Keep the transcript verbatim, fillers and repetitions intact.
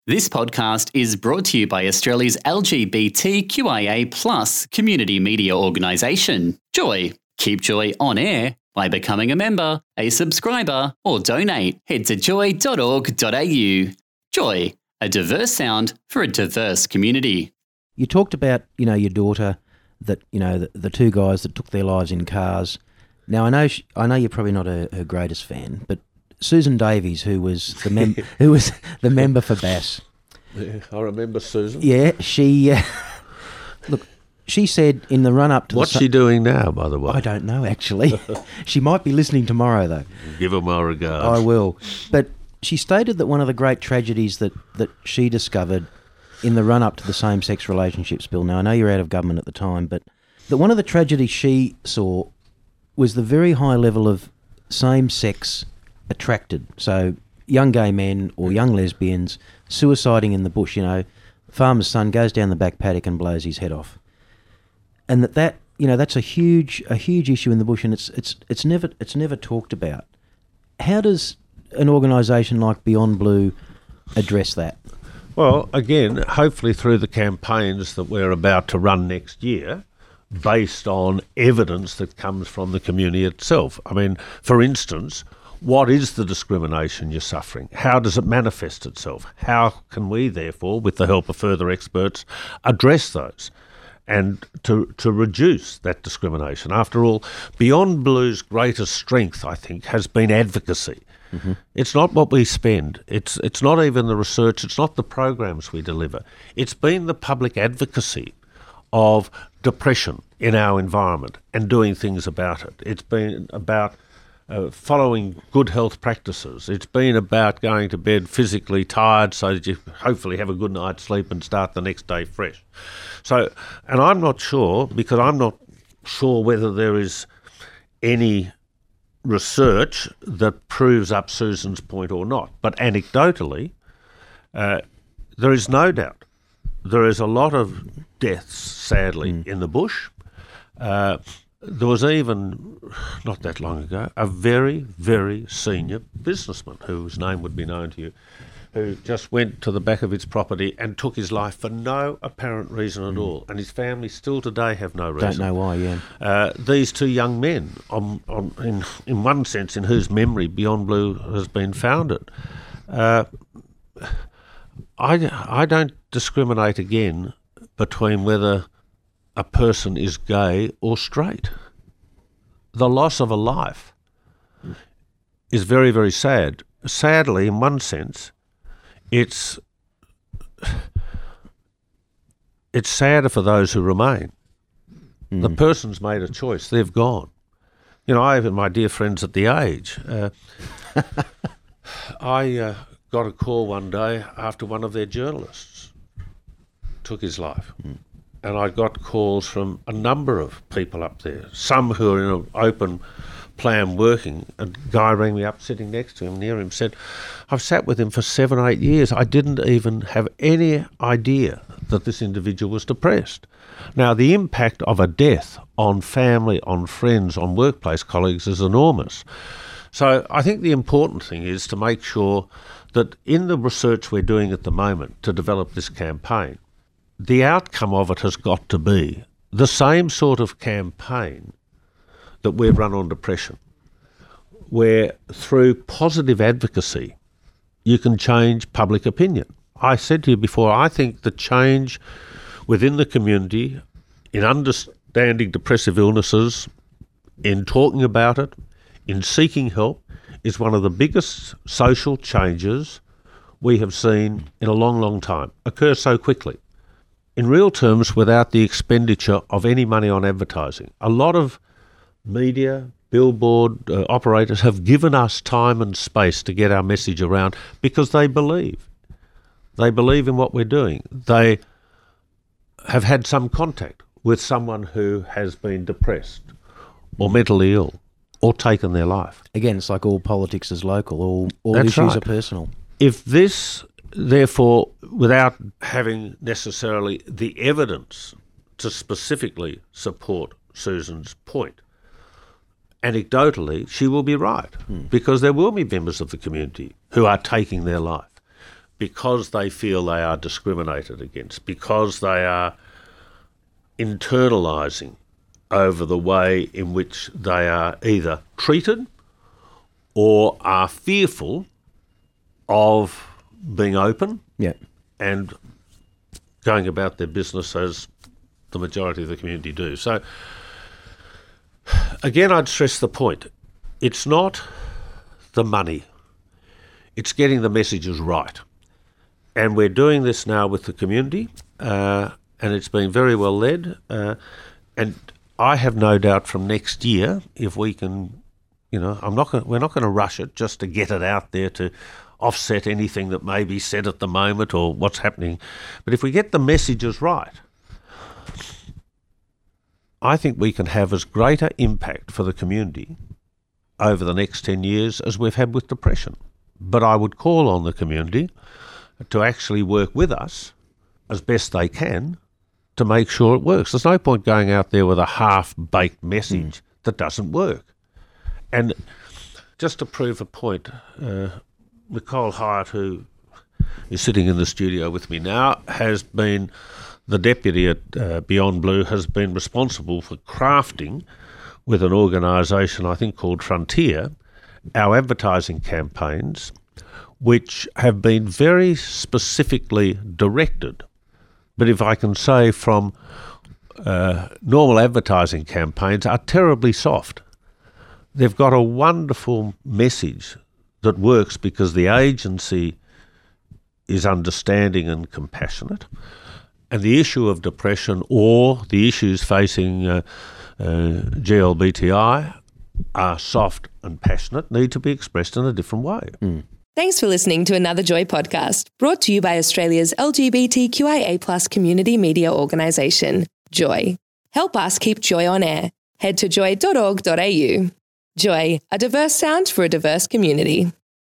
This podcast is brought to you by Australia's L G B T Q I A plus community media organisation, Joy. Keep Joy on air by becoming a member, a subscriber, or donate. Head to joy dot org dot a u. Joy, a diverse sound for a diverse community. You talked about, you know, your daughter, that, you know, the, the two guys that took their lives in cars. Now, I know she, I know you're probably not a, her greatest fan, but Susan Davies, who was the mem- who was the member for Bass. Yeah, I remember Susan. Yeah, she uh, look. She said in the run up to what's the, she doing now, by the way? I don't know actually. She might be listening tomorrow though. Give her my regards. I will. But she stated that one of the great tragedies that, that she discovered in the run up to the same sex relationships bill. Now I know you're out of government at the time, but that one of the tragedies she saw was the very high level of same sex attracted. So young gay men or young lesbians suiciding in the bush, you know, farmer's son goes down the back paddock and blows his head off. And that, that you know, that's a huge a huge issue in the bush, and it's it's it's never it's never talked about. How does an organisation like Beyond Blue address that? Well, again, hopefully through the campaigns that we're about to run next year, based on evidence that comes from the community itself. I mean, for instance, what is the discrimination you're suffering? How does it manifest itself? How can we, therefore, with the help of further experts, address those and to to reduce that discrimination? After all, Beyond Blue's greatest strength, I think, has been advocacy. Mm-hmm. It's not what we spend. It's it's not even the research. It's not the programs we deliver. It's been the public advocacy of depression in our environment and doing things about it. It's been about Uh, following good health practices. It's been about going to bed physically tired so that you hopefully have a good night's sleep and start the next day fresh. So, and I'm not sure, because I'm not sure whether there is any research that proves up Susan's point or not, but anecdotally, uh, there is no doubt there is a lot of deaths, sadly, mm. in the bush. Uh, There was even, not that long ago, a very, very senior businessman whose name would be known to you, who just went to the back of his property and took his life for no apparent reason at mm. all. And his family still today have no reason. Don't know why, yeah. Uh, these two young men, on, on, in, in one sense, in whose memory Beyond Blue has been founded. Uh, I, I don't discriminate again between whether a person is gay or straight. The loss of a life is very, very sad. Sadly, in one sense, it's it's sadder for those who remain. Mm. The person's made a choice. They've gone. You know, I have my dear friends at the age. Uh, I uh, got a call one day after one of their journalists took his life. Mm. And I got calls from a number of people up there, some who are in an open plan working. A guy rang me up sitting next to him, near him, said, I've sat with him for seven, eight years. I didn't even have any idea that this individual was depressed. Now, the impact of a death on family, on friends, on workplace colleagues is enormous. So I think the important thing is to make sure that in the research we're doing at the moment to develop this campaign, the outcome of it has got to be the same sort of campaign that we've run on depression, where through positive advocacy you can change public opinion. I said to you before, I think the change within the community in understanding depressive illnesses, in talking about it, in seeking help, is one of the biggest social changes we have seen in a long, long time occur so quickly. In real terms, without the expenditure of any money on advertising. A lot of media, billboard uh, operators have given us time and space to get our message around because they believe. They believe in what we're doing. They have had some contact with someone who has been depressed or mentally ill or taken their life. Again, it's like all politics is local, all, all That's issues right. are personal. If this, therefore, without having necessarily the evidence to specifically support Susan's point, anecdotally, she will be right, mm. because there will be members of the community who are taking their life. because they feel they are discriminated against, because they are internalising over the way in which they are either treated or are fearful of being open Yeah. and going about their business as the majority of the community do. So, again, I'd stress the point. It's not the money. It's getting the messages right. And we're doing this now with the community, uh, and it's been very well led. Uh, and I have no doubt from next year, if we can, you know, I'm not gonna, we're not going to rush it just to get it out there to offset anything that may be said at the moment or what's happening. But if we get the messages right, I think we can have as greater impact for the community over the next ten years as we've had with depression. But I would call on the community to actually work with us as best they can to make sure it works. There's no point going out there with a half-baked message mm. that doesn't work. And just to prove a point, uh, Nicole Hyatt, who is sitting in the studio with me now, has been the deputy at uh, Beyond Blue, has been responsible for crafting with an organisation I think called Frontier our advertising campaigns, which have been very specifically directed. But if I can say from uh, normal advertising campaigns are terribly soft. They've got a wonderful message that works because the agency is understanding and compassionate. And the issue of depression or the issues facing uh, uh, G L B T I are soft and passionate, need to be expressed in a different way. Mm. Thanks for listening to another Joy podcast, brought to you by Australia's L G B T Q I A plus community media organisation, Joy. Help us keep Joy on air. Head to joy dot org dot a u. Joy, a diverse sound for a diverse community.